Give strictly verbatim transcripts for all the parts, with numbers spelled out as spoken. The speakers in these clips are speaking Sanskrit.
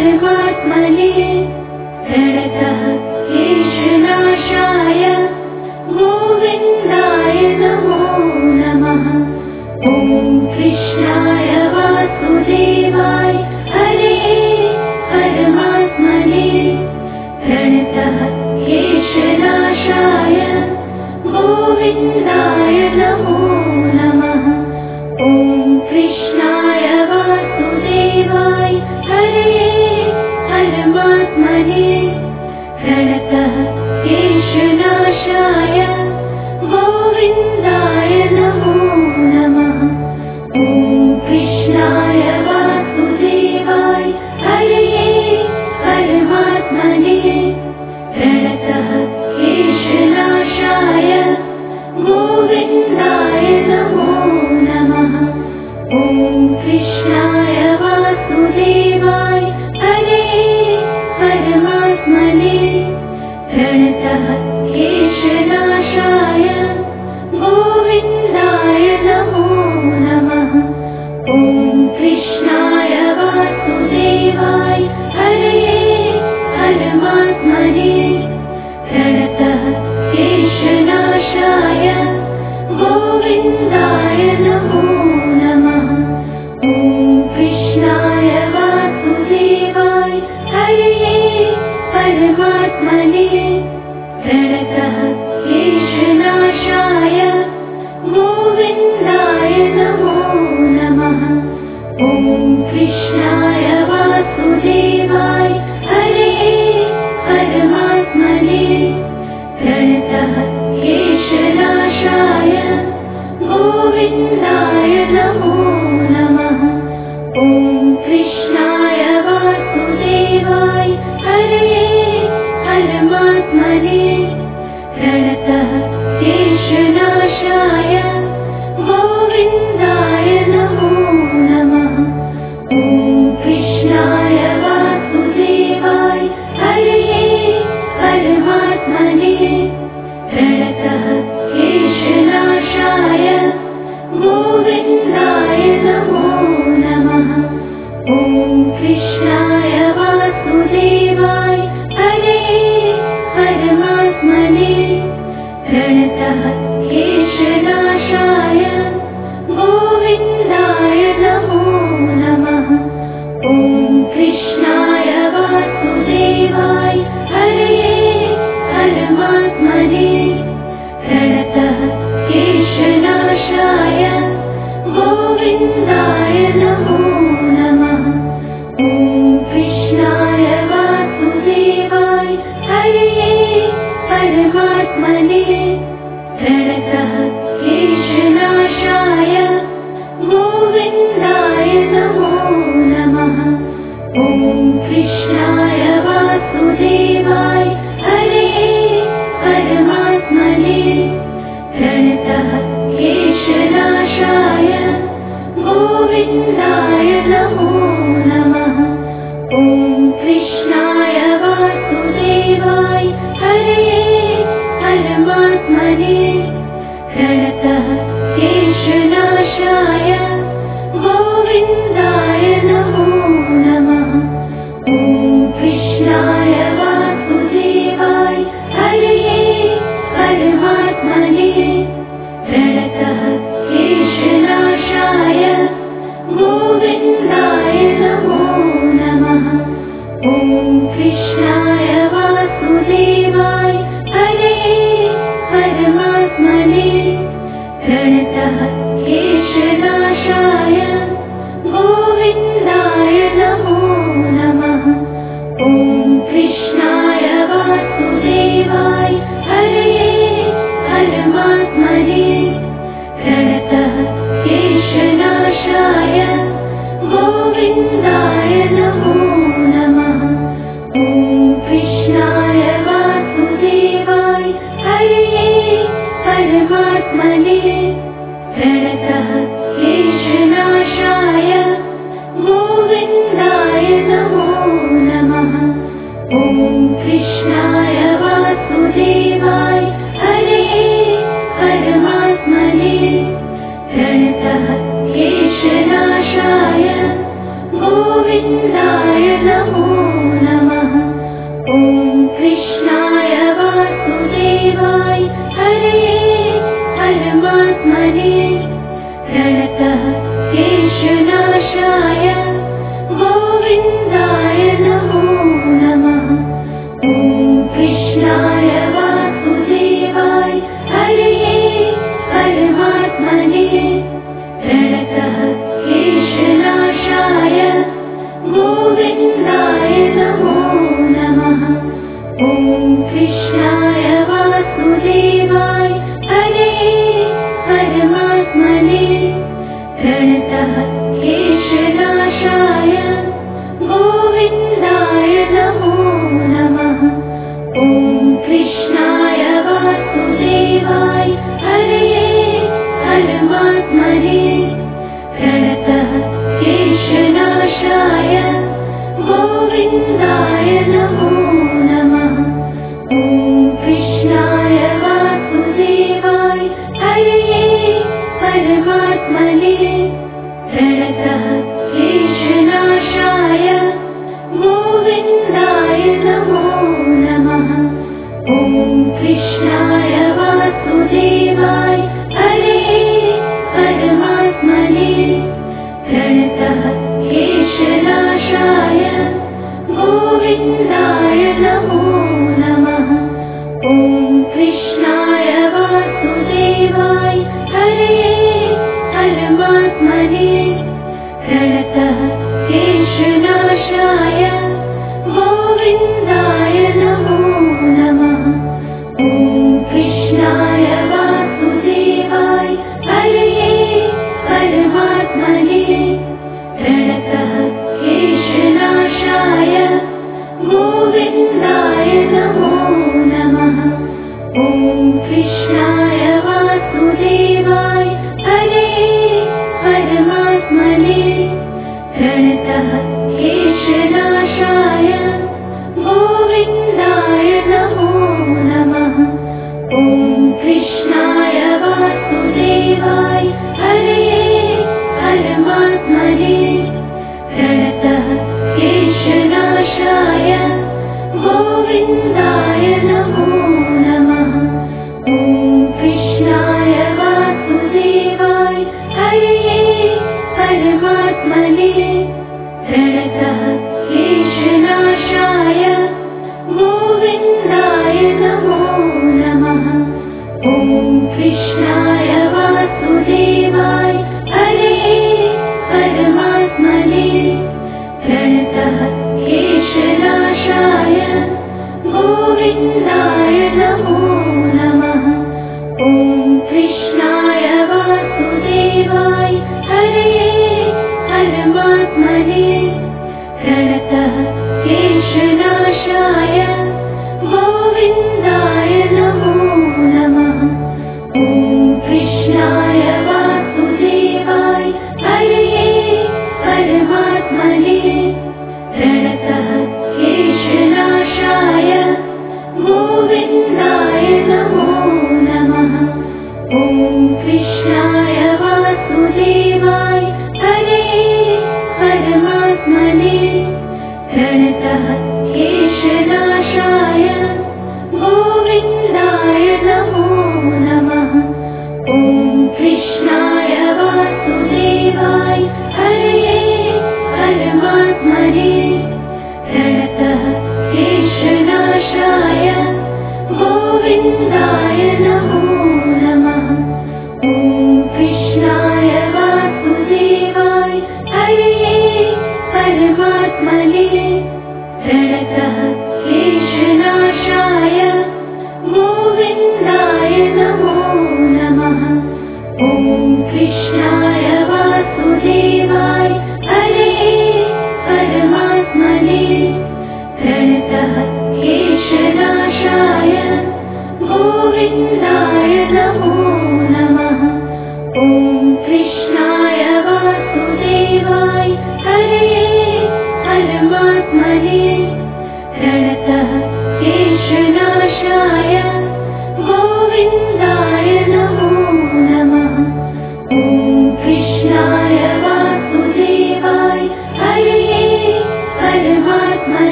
परमात्मने प्रणतः क्लेशनाशाय गोविन्दाय नमो नमः। ॐ कृष्णाय वासुदेवाय हरे परमात्मने प्रणतः क्लेशनाशाय गोविन्दाय नमो नमः। ॐ कृष्णाय वासुदेवाय हरे परमात्मने प्रणतः क्लेशनाशाय गोविन्दाय नमो नमः। ॐ कृष्णाय वासुदेवाय हरे परमात्मने प्रणतः क्लेशनाशाय गोविन्दाय नमो नमः। ॐ कृष्णाय वासुदेवाय हरे परमात्मने प्रणतः क्लेशनाशाय गोविन्दाय नमो नमः। ॐ कृष्णाय वासुदेवाय हरे परमात्मने प्रणतः क्लेशनाशाय गोविन्दाय नमो नमः। ॐ कृष्णाय वासुदेवाय हरे परमात्मने प्रणतः क्लेशनाशाय गोविन्दाय नमो नमः। ॐ कृष्णाय वासुदेवाय हरे परमात्मने प्रणतः क्लेशनाशाय गोविन्दाय नमो नमः। ॐ कृष्णाय वासुदेवाय हरे परमात्मने प्रणतः क्लेशनाशाय गोविन्दाय नमो नमः। ॐ कृष्णाय वासुदेवाय हरे परमात्मने प्रणतः क्लेशनाशाय गोविन्दाय नमो नमः। ॐ कृष्णाय वासुदेवाय हरे परमात्मने प्रणतः क्लेशनाशाय गोविन्दाय नमो नमः। ॐ कृष्णाय वासुदेवाय हरे परमात्मने प्रणतः क्लेशनाशाय गोविन्दाय नमो नमः। ॐ कृष्णाय वासुदेवाय हरे परमात्मने प्रणतः क्लेशनाशाय गोविन्दाय नमो नमः। ॐ कृष्णाय वासुदेवाय हरे परमात्मने प्रणतः क्लेशनाशाय गोविन्दाय नमो नमः। ॐ कृष्णाय वासुदेवाय हरे परमात्मने प्रणतः क्लेशनाशाय गोविन्दाय नमो नमः। ॐ कृष्णाय वासुदेवाय हरे परमात्मने प्रणतः क्लेशनाशाय गोविन्दाय नमो नमः। ॐ कृष्णाय वासुदेवाय हरे परमात्मने प्रणतः क्लेशनाशाय गोविन्दाय नमो नमः। ॐ कृष्णाय वासुदेवाय हरे परमात्मने प्रणतः क्लेशनाशाय गोविन्दाय नमो नमः। ॐ कृष्णाय वासुदेवाय हरे परमात्मने प्रणतः क्लेशनाशाय गोविन्दाय नमो नमः। ॐ कृष्णाय वासुदेवाय हरे परमात्मने प्रणतः क्लेशनाशाय गोविन्दाय नमो ॐ कृष्णाय वासुदेवाय हरये परमात्मने प्रणतः क्लेशनाशाय गोविन्दाय नमो नमः। ॐ कृष्णाय वासुदेवाय हरये परमात्मने प्रणतः क्लेशनाशाय गोविन्दाय नमो नमः। ॐ कृष्णाय वासुदेवाय हरये परमात्मने प्रणतः क्लेशनाशाय गोविन्दाय नमो नमः। ॐ कृष्णाय वासुदेवाय हरये परमात्मने प्रणतः क्लेशनाशाय गोविन्दाय नमो नमः। ॐ कृष्णाय वासुदेवाय हरये परमात्मने प्रणतः क्लेशनाशाय गोविन्दाय नमो नमः। ॐ कृष्णाय वासुदेवाय हरये परमात्मने प्रणतः क्लेशनाशाय गोविन्दाय नमो नमः। ॐ कृष्णाय वासुदेवाय हरये परमात्मने प्रणतः क्लेशनाशाय गोविन्दाय नमो नमः। ॐ कृष्णाय वासुदेवाय हरये परमात्मने प्रणतः क्लेशनाशाय गोविन्दाय नमो नमः। ॐ कृष्णाय वासुदेवाय हरये परमात्मने प्रणतः क्लेशनाशाय गोविन्दाय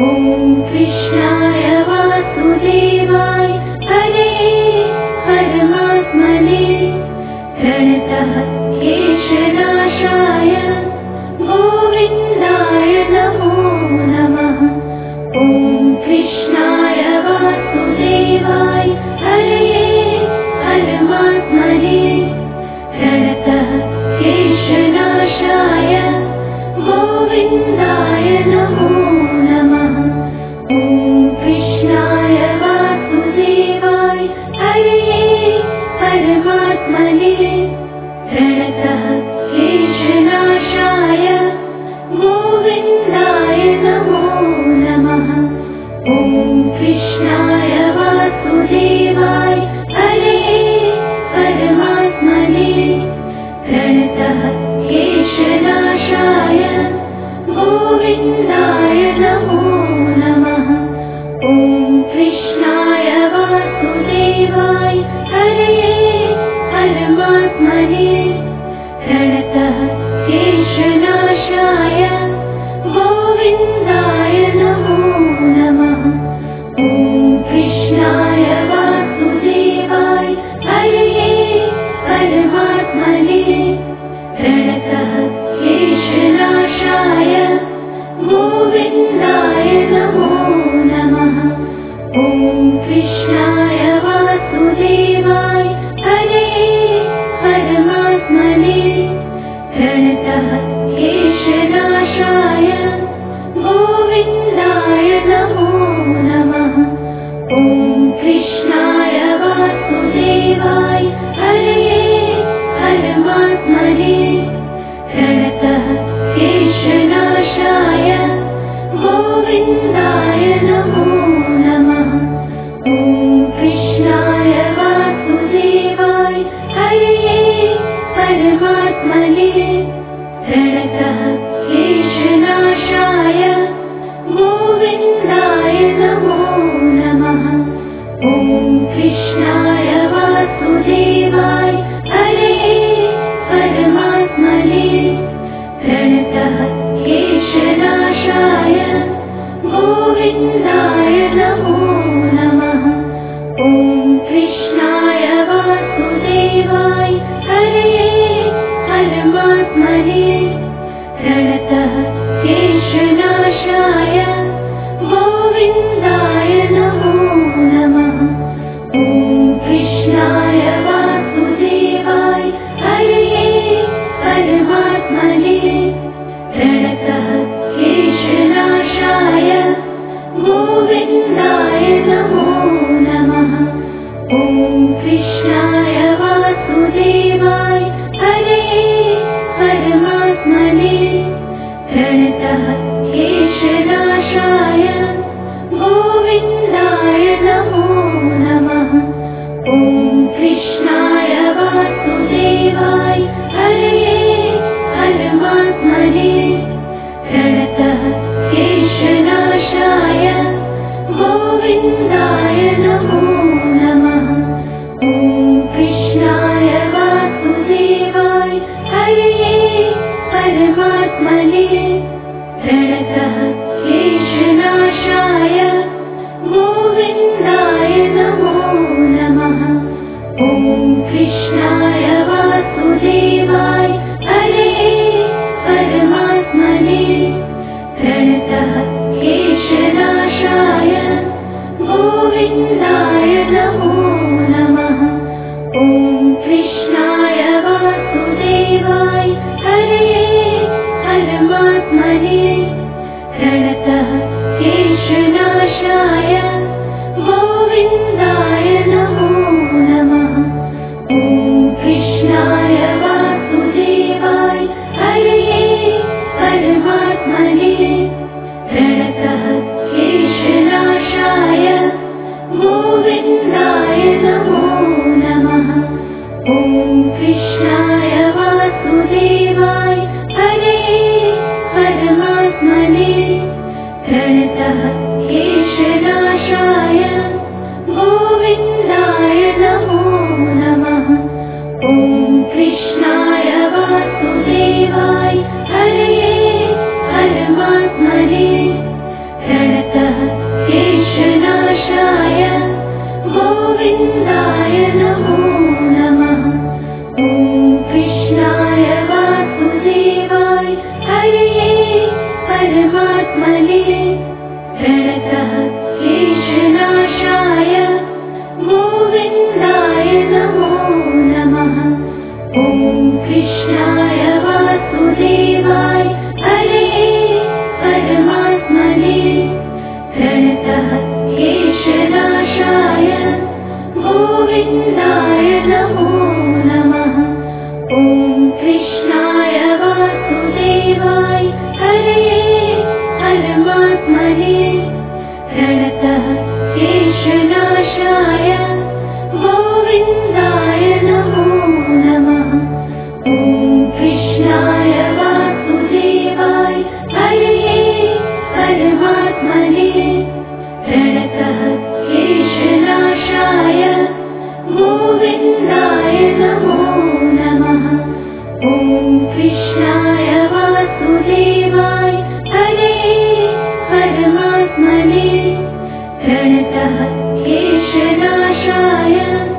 ॐ कृष्णाय वासुदेवाय हरे परमात्मने प्रणतः क्लेशनाशाय गोविन्दाय नमो नमः। ॐ कृष्णाय वासुदेवाय हरे परमात्मने प्रणतः क्लेशनाशाय गोविन्दाय नमो नमः। ॐ कृष्णाय वासुदेवाय हरे परमात्मने प्रणतः क्लेशनाशाय गोविन्दाय नमो नमः। ॐ कृष्णाय वासुदेवाय हरे परमात्मने प्रणतः क्लेशनाशाय गोविन्दाय नमो नमः। ॐ कृष्णाय वासुदेवाय हरे परमात्मने प्रणतः क्लेशनाशाय गोविन्दाय नमो नमः। ॐ कृष्णाय वासुदेवाय हरे परमात्मने प्रणतः क्लेशनाशाय गोविन्दाय नमो नमः। ॐ कृष्णाय वासुदेवाय हरे परमात्मने प्रणतः क्लेशनाशाय गोविन्दाय नमो नमः। ॐ कृष्णाय वासुदेवाय हरे परमात्मने प्रणतः क्लेशनाशाय गोविन्दाय नमो नमः। ॐ कृष्णाय वासुदेवाय हरे परमात्मने प्रणतः क्लेशनाशाय गोविन्दाय नमो नमः। ॐ कृष्णाय वासुदेवाय हरे परमात्मने प्रणतः क्लेशनाशाय गोविन्दाय नमो नमः। ॐ कृष्णाय वासुदेवाय हरे परमात्मने प्रणतः क्लेशनाशाय गोविन्दाय नमो नमः। ॐ कृष्णाय वासुदेवाय हरे परमात्मने प्रणतः क्लेशनाशाय गोविन्दाय नमो नमः। ॐ कृष्णाय वासुदेवाय हरे परमात्मने प्रणतः क्लेशनाशाय गोविन्दाय नमो नमः। ॐ कृष्णाय वासुदेवाय हरे परमात्मने प्रणतः क्लेशनाशाय गोविन्दाय नमो नमः। ॐ कृष्णाय वासुदेवाय हरे परमात्मने प्रणतः क्लेशनाशाय गोविन्दाय नमो नमः। ॐ कृष्णाय वासुदेवाय हरे परमात्मने प्रणतः क्लेशनाशाय गोविन्दाय नमो नमः। ॐ कृष्णाय वासुदेवाय हरे परमात्मने प्रणतः क्लेशनाशाय गोविन्दाय नमो नमः। ॐ कृष्णाय वासुदेवाय हरे परमात्मने प्रणतः क्लेशनाशाय गोविन्दाय नमो नमः। ॐ कृष्णाय वासुदेवाय हरे परमात्मने प्रणतः क्लेशनाशाय गोविन्दाय नमो नमः। ॐ कृष्णाय वासुदेवाय हरे परमात्मने प्रणतः गोविन्दाय नमो नमः। ॐ कृष्णाय वासुदेवाय हरये परमात्मने प्रणतः क्लेशनाशाय गोविन्दाय नमो नमः। ॐ कृष्णाय वासुदेवाय हरये परमात्मने प्रणतः क्लेशनाशाय गोविन्दाय नमो नमः। ॐ कृष्णाय वासुदेवाय हरये परमात्मने प्रणतः क्लेशनाशाय गोविन्दाय नमो नमः। ॐ कृष्णाय वासुदेवाय हरये परमात्मने प्रणतः क्लेशनाशाय गोविन्दाय नमो नमः। ॐ कृष्णाय वासुदेवाय हरये परमात्मने प्रणतः क्लेशनाशाय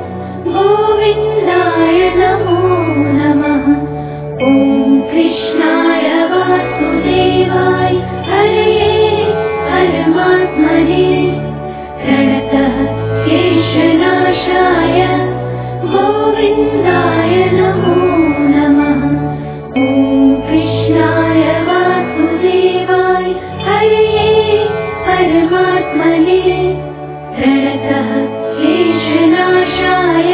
गोविन्दाय नमो नमः। ॐ कृष्णाय वासुदेवाय हरये परमात्मने प्रणतः क्लेशनाशाय गोविन्दाय नमो नमः। ॐ कृष्णाय वासुदेवाय हरये परमात्मने प्रणतः क्लेशनाशाय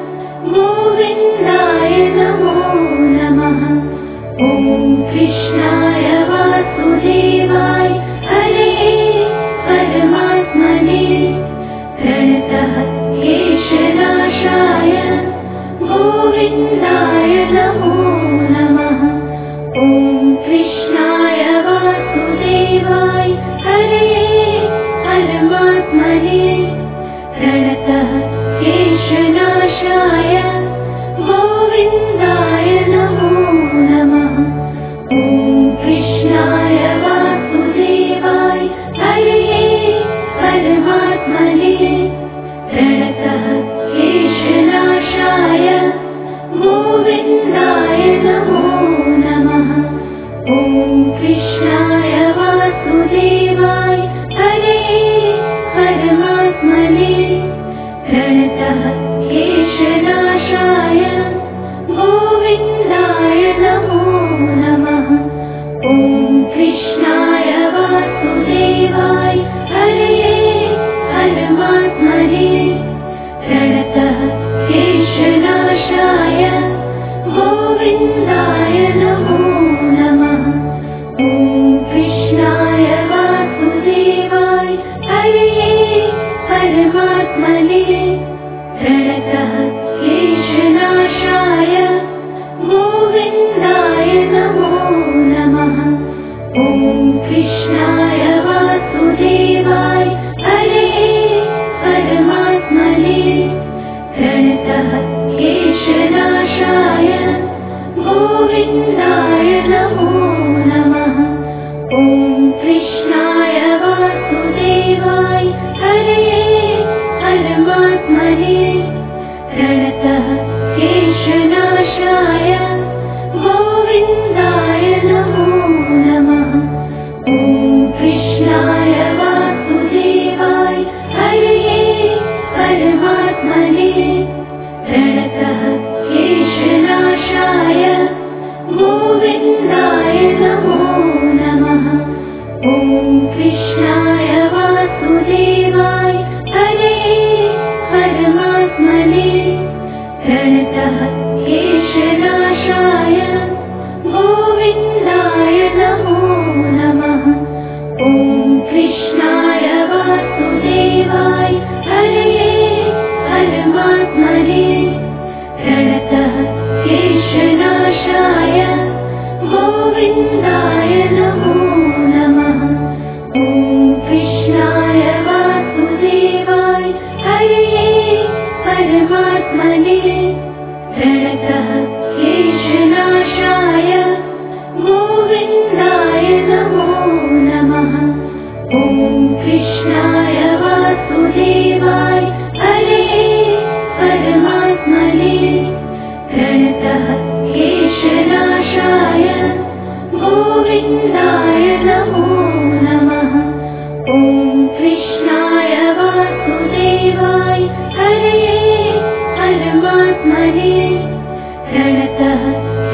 गोविन्दाय नमो नमः। ॐ कृष्णाय वासुदेवाय हरये परमात्मने प्रणतः क्लेशनाशाय गोविन्दाय नमो नमः। ॐ कृष्णाय वासुदेवाय हरये परमात्मने प्रणतः क्लेशनाशाय गोविन्दाय नमो नमः। ॐ कृष्णाय वासुदेवाय हरये परमात्मने प्रणतः क्लेशनाशाय गोविन्दाय नमो नमः। ॐ कृष्णाय वासुदेवाय हरये परमात्मने प्रणतः क्लेशनाशाय गोविन्दाय नमो नमः। ॐ कृष्णाय वासुदेवाय हरये परमात्मने प्रणतः क्लेशनाशाय गोविन्दाय नमो नमः। ॐ कृष्णाय वासुदेवाय हरये परमात्मने प्रणतः क्लेशनाशाय गोविन्दाय नमो नमः। ॐ कृष्णाय वासुदेवाय हरये परमात्मने प्रणतः क्लेशनाशाय गोविन्दाय नमो नमः। ॐ कृष्णाय वासुदेवाय हरये परमात्मने प्रणतः क्लेशनाशाय गोविन्दाय नमो नमः। ॐ कृष्णाय वासुदेवाय हरये परमात्मने प्रणतः क्लेशनाशाय गोविन्दाय नमो नमः। ॐ कृष्णाय वासुदेवाय हरये परमात्मने प्रणतः क्लेशनाशाय गोविन्दाय नमो नमः। ॐ कृष्णाय वासुदेवाय हरये परमात्मने प्रणतः क्लेशनाशाय गोविन्दाय नमो नमः। ॐ कृष्णाय वासुदेवाय हरये परमात्मने प्रणतः क्लेशनाशाय गोविन्दाय नमो नमः। ॐ कृष्णाय वासुदेवाय हरये परमात्मने प्रणतः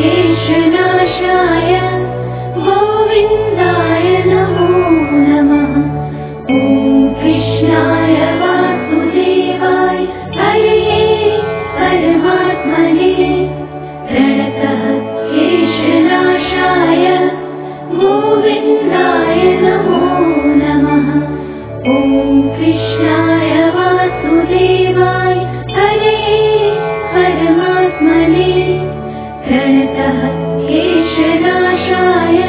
क्लेशनाशाय गोविन्दाय नमो नमः। ॐ कृष्णाय वासुदेवाय हरये परमात्मने प्रणतः क्लेशनाशाय गोविन्दाय नमो नमः। ॐ कृष्णाय वासुदेवाय हरये परमात्मने प्रणतः क्लेशनाशाय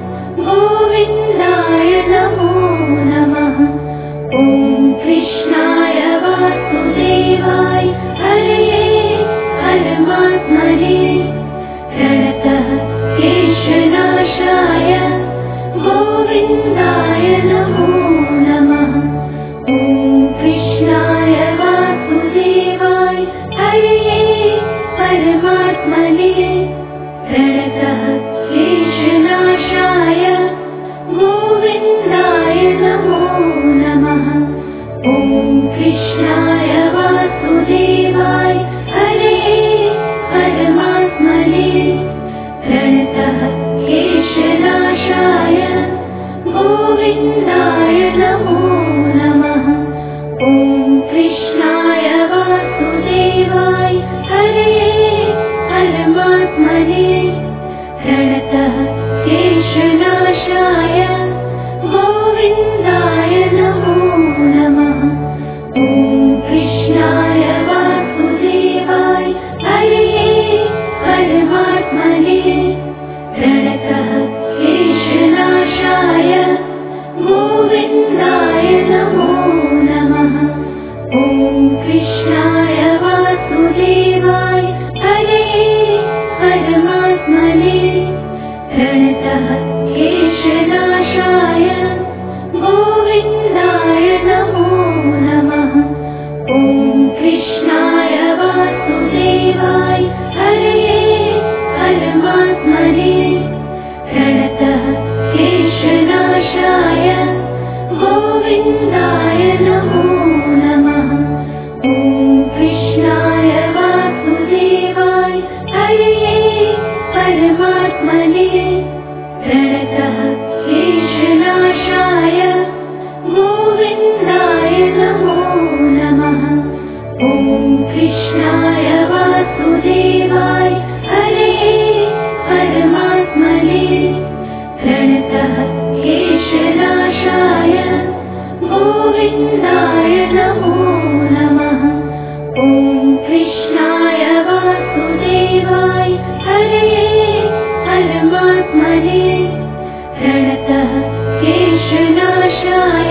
गोविन्दाय नमो नमः। ॐ कृष्णाय वासुदेवाय हरये परमात्मने प्रणतः क्लेशनाशाय गोविन्दाय नमो नमः। ॐ कृष्णाय वासुदेवाय हरये परमात्मने प्रणतः क्लेशनाशाय गोविन्दाय नमो नमः। ॐ कृष्णाय वासुदेवाय हरये परमात्मने प्रणतः क्लेशनाशाय गोविन्दाय नमो नमः। ॐ कृष्णाय वासुदेवाय हरये परमात्मने प्रणतः क्लेशनाशाय गोविन्दाय नमो नमः। ॐ कृष्णाय वासुदेवाय हरये परमात्मने प्रणतः क्लेशनाशाय गोविन्दाय नमो नमः। ॐ कृष्णाय वासुदेवाय हरये परमात्मने प्रणतः क्लेशनाशाय गोविन्दाय नमो नमः। ॐ कृष्णाय वासुदेवाय हरये परमात्मने प्रणतः क्लेशनाशाय गोविन्दाय नमो नमः। ॐ कृष्णाय वासुदेवाय हरये परमात्मने प्रणतः क्लेशनाशाय गोविन्दाय नमो नमः। ॐ कृष्णाय वासुदेवाय हरये परमात्मने प्रणतः क्लेशनाशाय गोविन्दाय नमो नमः। ॐ कृष्णाय वासुदेवाय हरये परमात्मने प्रणतः क्लेशनाशाय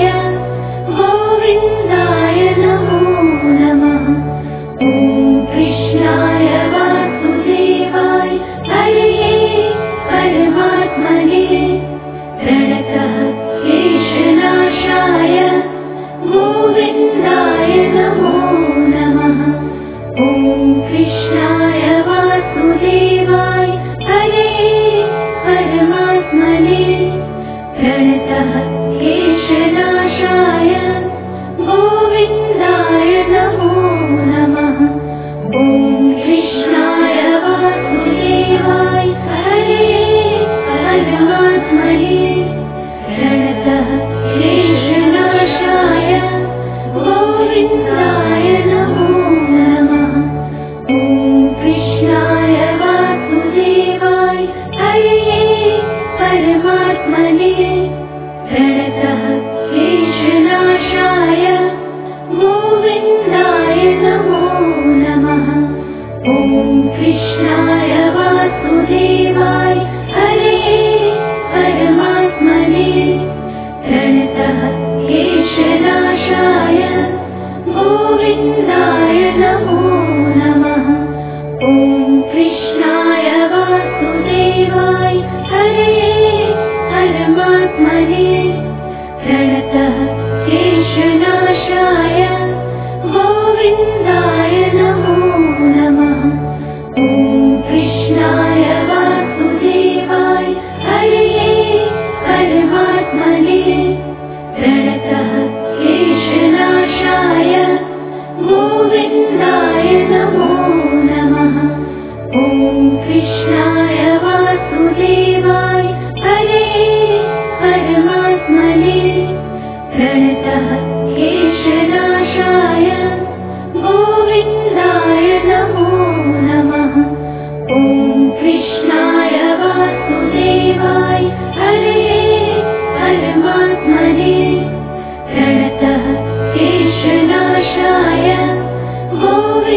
गोविन्दाय नमो नमः। ॐ कृष्णाय वासुदेवाय हरये परमात्मने प्रणतः क्लेशनाशाय गोविन्दाय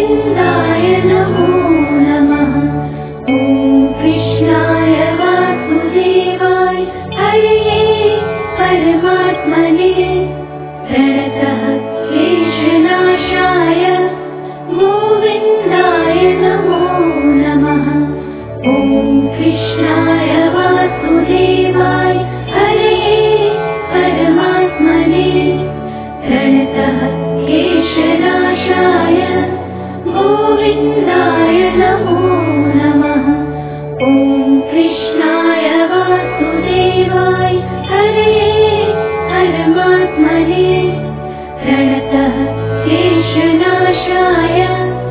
गोविन्दाय नमो नमः। ॐ कृष्णाय वासुदेवाय हरये परमात्मने प्रणतः क्लेशनाशाय गोविन्दाय नमो नमः। ॐ कृष्णाय वासुदेवाय हरये परमात्मने प्रणतः क्लेशनाशाय गोविन्दाय नमो नमः। ॐ कृष्णाय वासुदेवाय हरये परमात्मने प्रणतः क्लेशनाशाय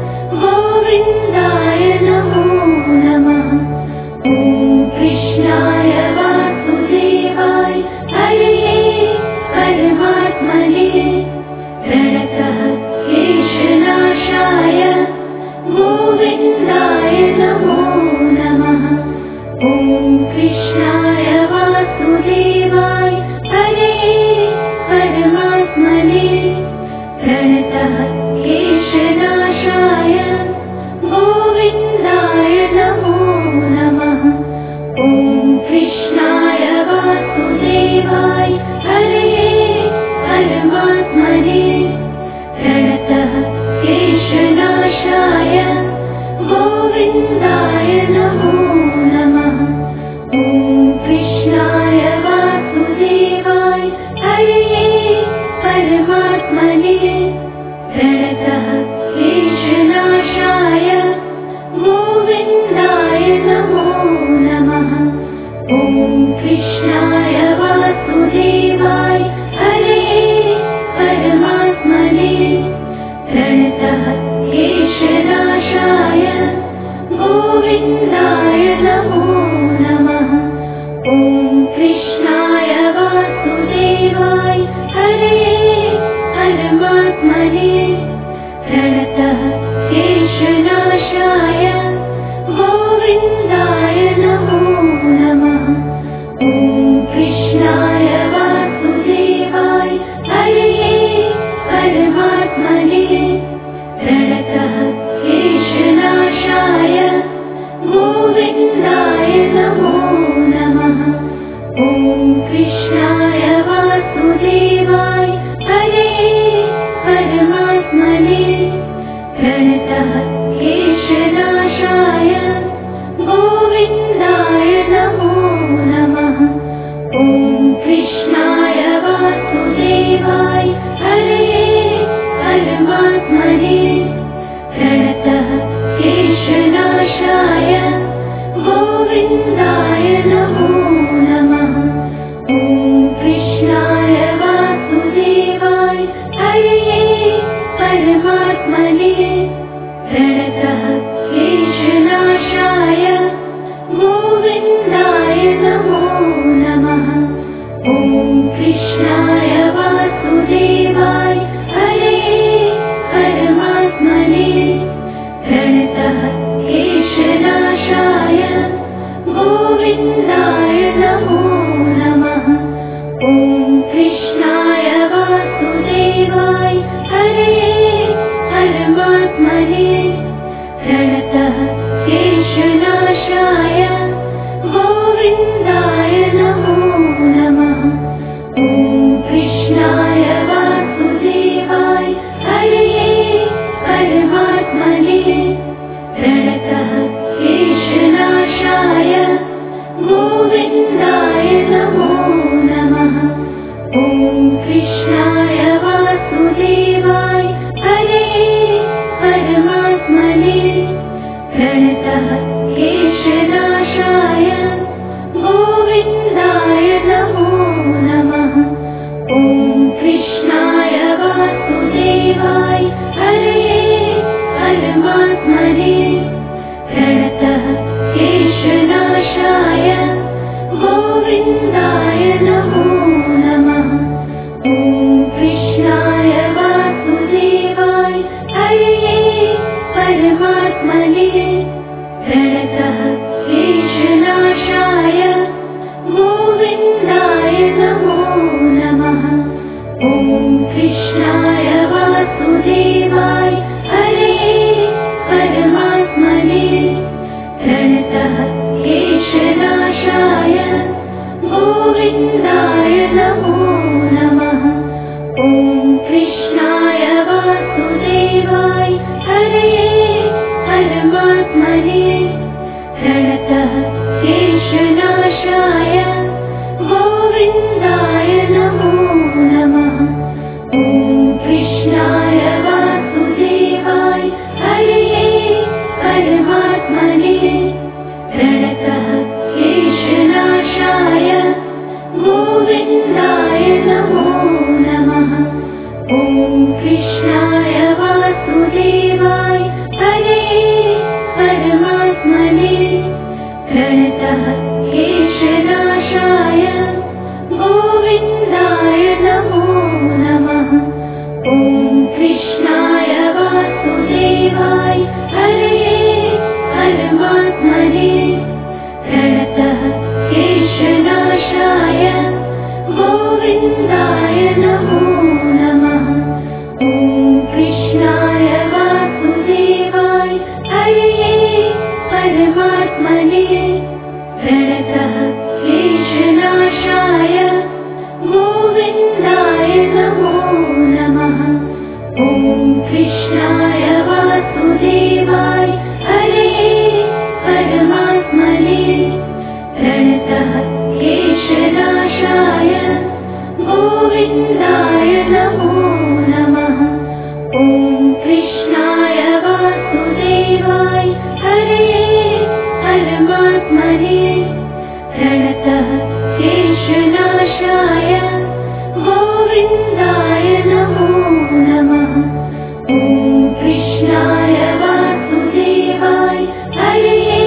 गोविन्दाय नमो नमः। ॐ कृष्णाय वासुदेवाय हरये परमात्मने प्रणतः क्लेशनाशाय गोविन्दाय नमो नमः। ॐ कृष्णाय वासुदेवाय हरये परमात्मने प्रणतः क्लेशनाशाय गोविन्दाय नमो नमः। ॐ कृष्णाय वासुदेवाय हरये परमात्मने प्रणतः क्लेशनाशाय गोविन्दाय नमो नमः। ॐ कृष्णाय वासुदेवाय हरये परमात्मने प्रणतः क्लेशनाशाय गोविन्दाय नमो नमः। ॐ कृष्णाय वासुदेवाय हरये परमात्मने प्रणतः क्लेशनाशाय गोविन्दाय नमो नमः। ॐ कृष्णाय वासुदेवाय हरये परमात्मने प्रणतः क्लेशनाशाय गोविन्दाय नमो नमः। ॐ कृष्णाय वासुदेवाय हरये परमात्मने प्रणतः क्लेशनाशाय गोविन्दाय नमो नमः। ॐ कृष्णाय वासुदेवाय हरये परमात्मने प्रणतः क्लेशनाशाय गोविन्दाय नमो नमः। ॐ कृष्णाय वासुदेवाय हरये परमात्मने प्रणतः क्लेशनाशाय गोविन्दाय नमो नमः। ॐ कृष्णाय वासुदेवाय हरये परमात्मने प्रणतः क्लेशनाशाय गोविन्दाय नमो नमः। ॐ कृष्णाय वासुदेवाय हरये परमात्मने प्रणतः क्लेशनाशाय गोविन्दाय नमो नमः। ॐ कृष्णाय वासुदेवाय हरये परमात्मने प्रणतः क्लेशनाशाय गोविन्दाय नमो नमः। ॐ कृष्णाय वासुदेवाय हरये परमात्मने प्रणतः क्लेशनाशाय गोविन्दाय नमो नमः। ॐ कृष्णाय वासुदेवाय हरये परमात्मने प्रणतः क्लेशनाशाय गोविन्दाय नमो नमः। ॐ कृष्णाय वासुदेवाय हरये परमात्मने प्रणतः क्लेशनाशाय गोविन्दाय नमो नमः। ॐ कृष्णाय वासुदेवाय हरये परमात्मने प्रणतः क्लेशनाशाय गोविन्दाय नमो नमः। ॐ कृष्णाय वासुदेवाय हरये वासुदेवाय हरये परमात्मने प्रणतः क्लेशनाशाय गोविन्दाय नमो नमः। ॐ कृष्णाय वासुदेवाय हरये परमात्मने प्रणतः क्लेशनाशाय गोविन्दाय नमो नमः। ॐ कृष्णाय वासुदेवाय हरये परमात्मने प्रणतः क्लेशनाशाय गोविन्दाय नमो नमः। ॐ कृष्णाय वासुदेवाय हरये परमात्मने प्रणतः क्लेशनाशाय गोविन्दाय नमो नमः। ॐ कृष्णाय वासुदेवाय हरये परमात्मने प्रणतः क्लेशनाशाय गोविन्दाय नमो नमः। ॐ कृष्णाय वासुदेवाय हरये परमात्मने प्रणतः क्लेशनाशाय गोविन्दाय नमो नमः। ॐ कृष्णाय वासुदेवाय हरये परमात्मने प्रणतः क्लेशनाशाय गोविन्दाय नमो नमः। ॐ कृष्णाय वासुदेवाय हरये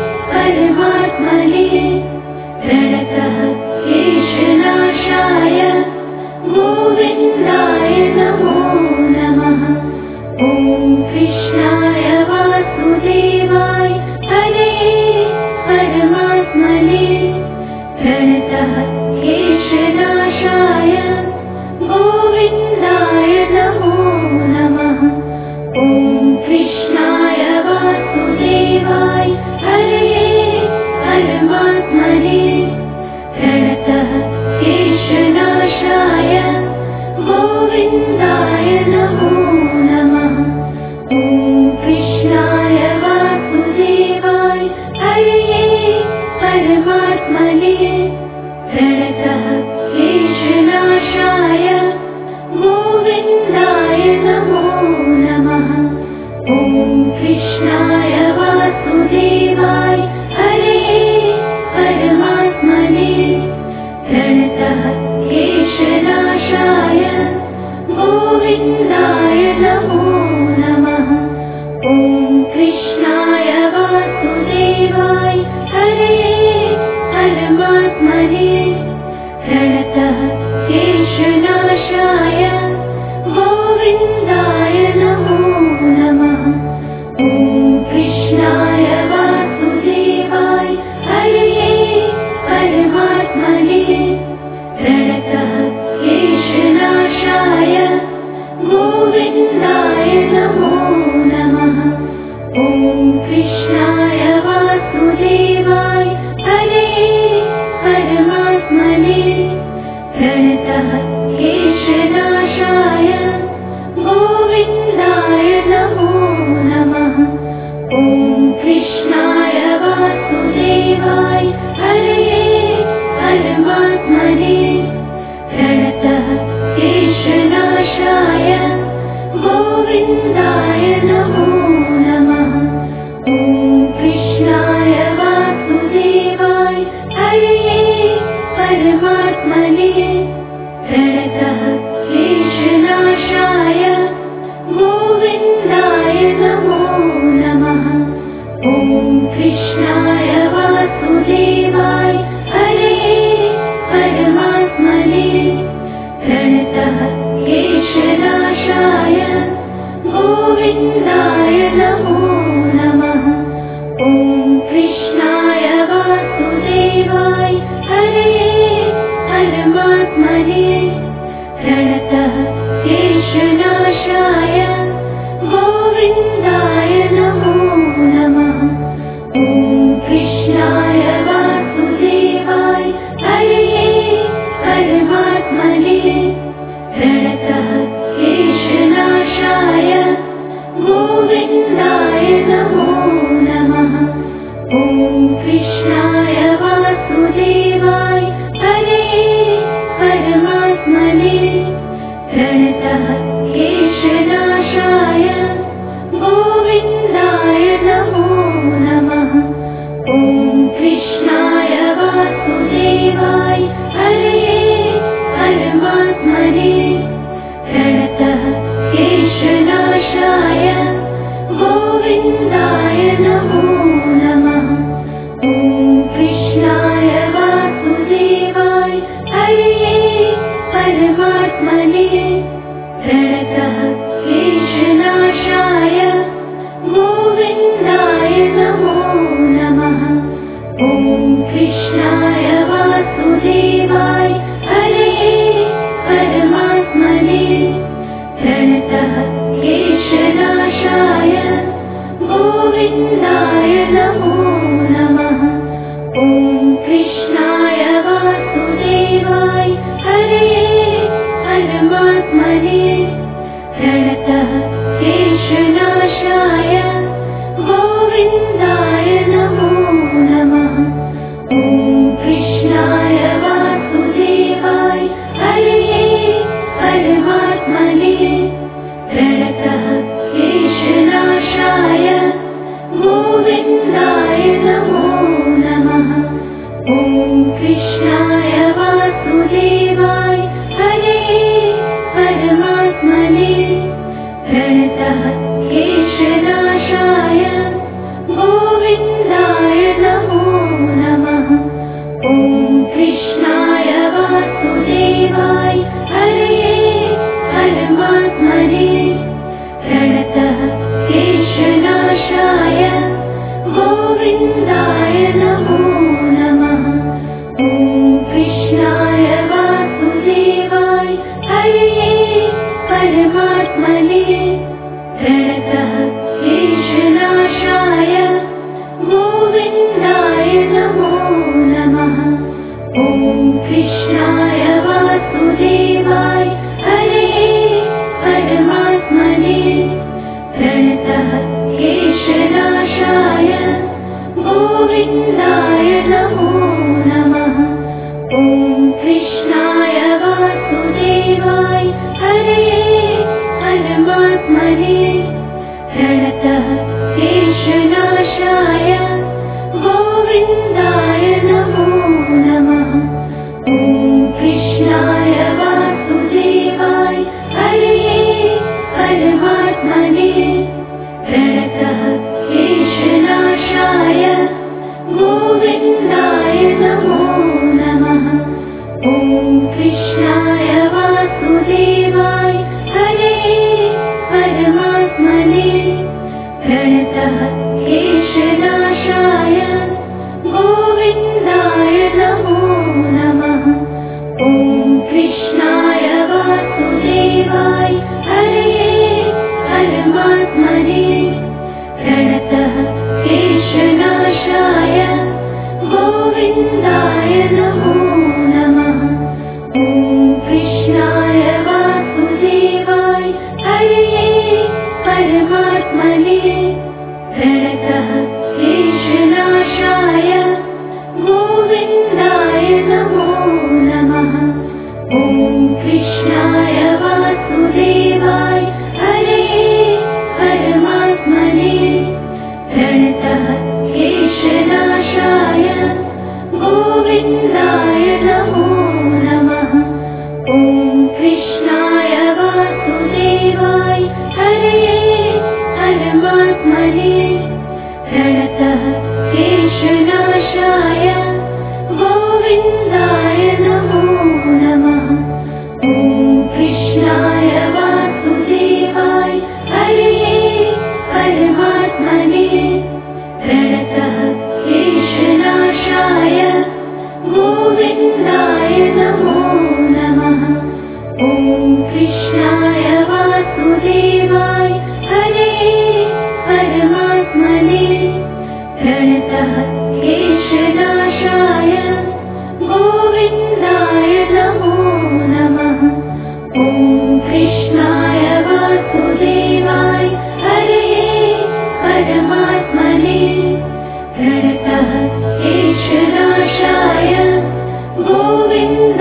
परमात्मने प्रणतः क्लेशनाशाय गोविन्दाय नमो नमः। ॐ कृष्णाय वासुदेवाय हरये परमात्मने प्रणतः क्लेशनाशाय गोविन्दाय नमो नमः। ॐ कृष्णाय वासुदेवाय हरये परमात्मने प्रणतः क्लेशनाशाय गोविन्दाय नमो नमः। ॐ कृष्णाय वासुदेवाय हरये परमात्मने प्रणतः क्लेशनाशाय गोविन्दाय नमो नमः। ॐ कृष्णाय वासुदेवाय हरये परमात्मने प्रणतः क्लेशनाशाय गोविन्दाय नमो नमः। ॐ कृष्णाय वासुदेवाय हरये परमात्मने प्रणतः क्लेशनाशाय गोविन्दाय नमो नमः। ॐ कृष्णाय वासुदेवाय हरये परमात्मने प्रणतः क्लेशनाशाय गोविन्दाय नमो नमः। ॐ कृष्णाय वासुदेवाय हरये परमात्मने प्रणतः क्लेशनाशाय गोविन्दाय नमो नमः। ॐ कृष्णाय वासुदेवाय हरये परमात्मने प्रणतः क्लेशनाशाय गोविन्दाय नमो नमः। ॐ कृष्णाय वासुदेवाय हरये परमात्मने प्रणतः क्लेशनाशाय गोविन्दाय नमो नमः। ॐ कृष्णाय वासुदेवाय हरये परमात्मने प्रणतः क्लेशनाशाय गोविन्दाय नमो नमः। ॐ कृष्णाय वासुदेवाय हरये परमात्मने प्रणतः क्लेशनाशाय गोविन्दाय नमो नमः। ॐ कृष्णाय वासुदेवाय हरये परमात्मने प्रणतः क्लेशनाशाय प्रणतः क्लेशनाशाय गोविन्दाय नमो नमः। ॐ कृष्णाय वासुदेवाय हरये परमात्मने प्रणतः क्लेशनाशाय गोविन्दाय नमो नमः। ॐ कृष्णाय वासुदेवाय हरये परमात्मने प्रणतः क्लेशनाशाय गोविन्दाय नमो नमः। ॐ कृष्णाय वासुदेवाय हरये परमात्मने प्रणतः क्लेशनाशाय गोविन्दाय नमो नमः। ॐ कृष्णाय वासुदेवाय हरये परमात्मने प्रणतः क्लेशनाशाय गोविन्दाय नमो नमः। ॐ कृष्णाय वासुदेवाय हरये परमात्मने प्रणतः क्लेशनाशाय गोविन्दाय नमो नमः। ॐ कृष्णाय वासुदेवाय हरये परमात्मने प्रणतः क्लेशनाशाय गोविन्दाय नमो नमः। ॐ कृष्णाय वासुदेवाय हरये परमात्मने प्रणतः क्लेशनाशाय गोविन्दाय नमो नमः। ॐ कृष्णाय वासुदेवाय हरये परमात्मने प्रणतः क्लेशनाशाय गोविन्दाय नमो नमः। ॐ कृष्णाय वासुदेवाय हरये परमात्मने प्रणतः क्लेशनाशाय गोविन्दाय नमो नमः। ॐ कृष्णाय वासुदेवाय हरये परमात्मने प्रणतः क्लेशनाशाय गोविन्दाय नमो नमः। ॐ कृष्णाय वासुदेवाय हरये परमात्मने प्रणतः क्लेशनाशाय गोविन्दाय नमो नमः। ॐ कृष्णाय वासुदेवाय हरये परमात्मने प्रणतः क्लेशनाशाय गोविन्दाय नमो नमः। ॐ कृष्णाय वासुदेवाय हरये परमात्मने प्रणतः क्लेशनाशाय गोविन्दाय नमो नमः। ॐ कृष्णाय वासुदेवाय हरये परमात्मने प्रणतः क्लेशनाशाय गोविन्दाय नमो नमः। ॐ कृष्णाय वासुदेवाय हरये परमात्मने प्रणतः क्लेशनाशाय गोविन्दाय नमो नमः। ॐ कृष्णाय वासुदेवाय हरये परमात्मने प्रणतः क्लेशनाशाय गोविन्दाय नमो नमः। ॐ कृष्णाय वासुदेवाय हरये परमात्मने प्रणतः क्लेशनाशाय गोविन्दाय नमो नमः। ॐ कृष्णाय वासुदेवाय हरये परमात्मने प्रणतः क्लेशनाशाय गोविन्दाय नमो नमः। ॐ कृष्णाय वासुदेवाय हरये परमात्मने प्रणतः क्लेशनाशाय गोविन्दाय